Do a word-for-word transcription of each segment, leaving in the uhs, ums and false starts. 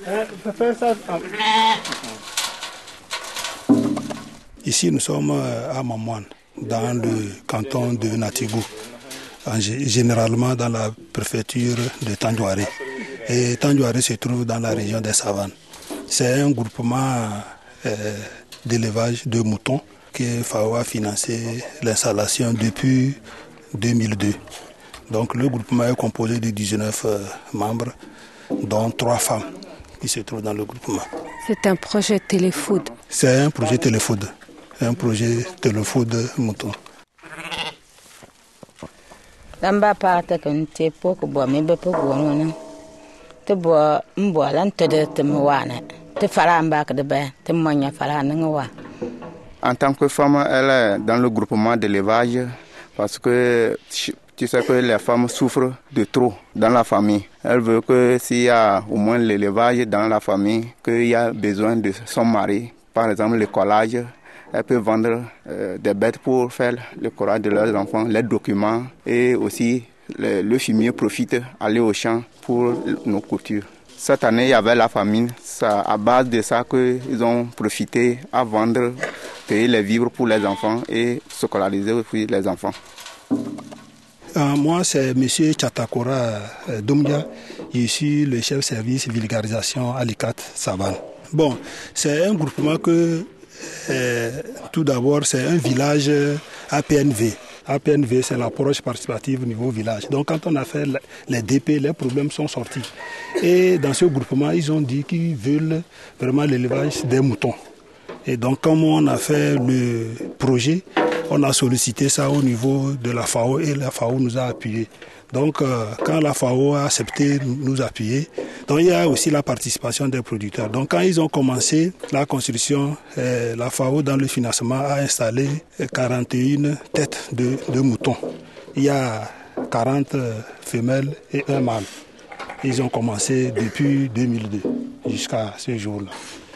Ici, nous sommes à Mamouane, dans le canton de Natigou, généralement dans la préfecture de Tandjouaré. Et Tandjouaré se trouve dans la région des Savanes. C'est un groupement euh, d'élevage de moutons que F A O a financé l'installation depuis deux mille deux. Donc le groupement est composé de dix-neuf euh, membres, dont trois femmes qui se trouvent dans le groupement. C'est un projet téléfood. C'est un projet téléfood, un projet téléfood mouton. En tant que femme, elle est dans le groupement d'élevage parce que tu sais que les femmes souffrent de trop dans la famille. Elle veut que s'il y a au moins l'élevage dans la famille, qu'il y a besoin de son mari, par exemple le collage, elle peut vendre euh, des bêtes pour faire le collage de leurs enfants, les documents et aussi le, le fumier profite aller au champ pour nos coutures. Cette année, il y avait la famine. C'est à base de ça qu'ils ont profité à vendre, payer les vivres pour les enfants et scolariser aussi les enfants. Euh, moi, c'est M. Tchatakora euh, Doumbia. Je suis le chef service vulgarisation à l'I C A T Savane. Bon, c'est un groupement que, euh, tout d'abord, c'est un village A P N V. A P N V, c'est l'approche participative au niveau village. Donc, quand on a fait les D P, les problèmes sont sortis. Et dans ce groupement, ils ont dit qu'ils veulent vraiment l'élevage des moutons. Et donc, comme on a fait le projet, on a sollicité ça au niveau de la F A O et la F A O nous a appuyés. Donc, euh, quand la F A O a accepté nous appuyer, donc il y a aussi la participation des producteurs. Donc, quand ils ont commencé la construction, euh, la F A O, dans le financement, a installé quarante et une têtes de, de moutons. Il y a quarante femelles et un mâle. Ils ont commencé depuis deux mille deux jusqu'à ce jour-là.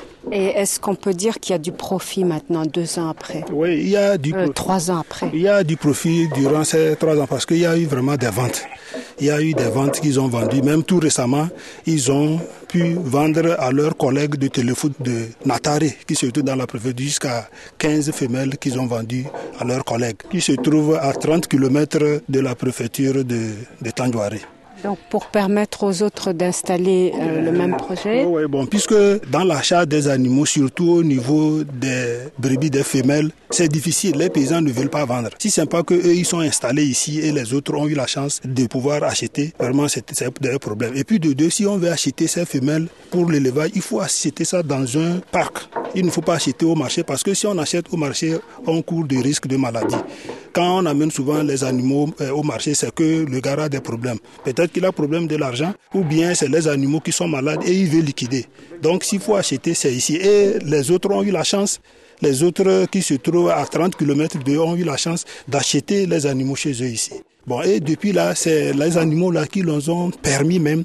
Et est-ce qu'on peut dire qu'il y a du profit maintenant, deux ans après? Oui, il y a du euh, trois ans après. Il y a du profit durant ces trois ans parce qu'il y a eu vraiment des ventes. Il y a eu des ventes qu'ils ont vendues. Même tout récemment, ils ont pu vendre à leurs collègues de téléfoot de Nataré, qui se trouvent dans la préfecture, jusqu'à quinze femelles qu'ils ont vendues à leurs collègues, qui se trouvent à trente kilomètres de la préfecture de, de Tandjouaré. Donc pour permettre aux autres d'installer euh, le même projet. Oui, oui, bon, puisque dans l'achat des animaux, surtout au niveau des brebis, des femelles, c'est difficile. Les paysans ne veulent pas vendre. Si c'est pas qu'eux, ils sont installés ici et les autres ont eu la chance de pouvoir acheter, vraiment c'est, c'est un problème. Et puis de deux, si on veut acheter ces femelles pour l'élevage, il faut acheter ça dans un parc. Il ne faut pas acheter au marché parce que si on achète au marché, on court des risques de maladie. Quand on amène souvent les animaux au marché, c'est que le gars a des problèmes. Peut-être qu'il a problème de l'argent ou bien c'est les animaux qui sont malades et il veut liquider. Donc s'il faut acheter, c'est ici. Et les autres ont eu la chance, les autres qui se trouvent à trente kilomètres d'eux ont eu la chance d'acheter les animaux chez eux ici. Bon, et depuis là, c'est les animaux là qui leur ont permis même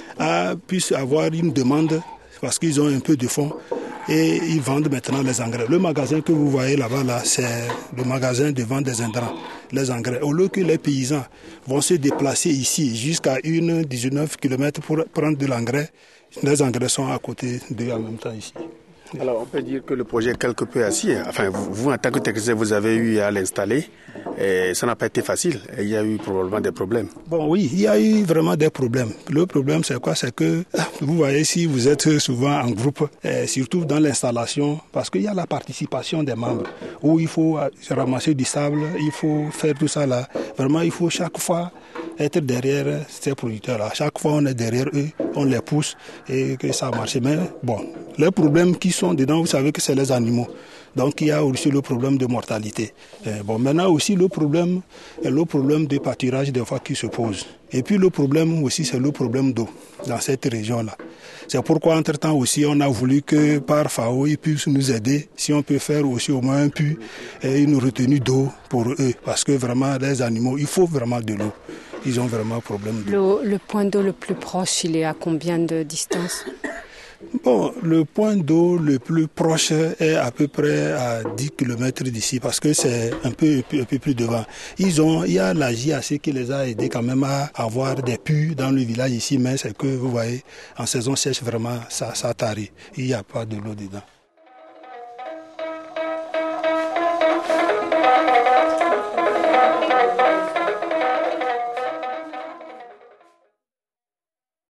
à puisse avoir une demande parce qu'ils ont un peu de fonds. Et ils vendent maintenant les engrais. Le magasin que vous voyez là-bas, là, c'est le magasin de vente des intrants, les engrais. Au lieu que les paysans vont se déplacer ici jusqu'à une dix-neuf kilomètres pour prendre de l'engrais, les engrais sont à côté d'eux en même temps ici. Alors on peut dire que le projet est quelque peu assis. Enfin, vous, vous en tant que technicien, vous avez eu à l'installer et ça n'a pas été facile. Et il y a eu probablement des problèmes. Bon, oui, il y a eu vraiment des problèmes. Le problème, c'est quoi? C'est que, vous voyez, si vous êtes souvent en groupe, et surtout dans l'installation, parce qu'il y a la participation des membres, où il faut ramasser du sable, il faut faire tout ça là. Vraiment, il faut chaque fois être derrière ces producteurs-là. Chaque fois, on est derrière eux, on les pousse et que ça marche. Mais bon, les problèmes qui sont dedans, vous savez que c'est les animaux. Donc il y a aussi le problème de mortalité. Et bon, maintenant aussi le problème, le problème de pâturage des fois qui se pose. Et puis le problème aussi, c'est le problème d'eau dans cette région-là. C'est pourquoi entre-temps aussi, on a voulu que par F A O, ils puissent nous aider, si on peut faire aussi au moins un puits et une retenue d'eau pour eux. Parce que vraiment, les animaux, il faut vraiment de l'eau. Ils ont vraiment un problème d'eau. Le, le point d'eau le plus proche, il est à combien de distance? Bon, le point d'eau le plus proche est à peu près à dix kilomètres d'ici parce que c'est un peu, un peu plus devant. Ils ont, il y a la J A C qui les a aidés quand même à avoir des puits dans le village ici, mais c'est que vous voyez, en saison sèche, vraiment, ça, ça tarit. Il n'y a pas de l'eau dedans.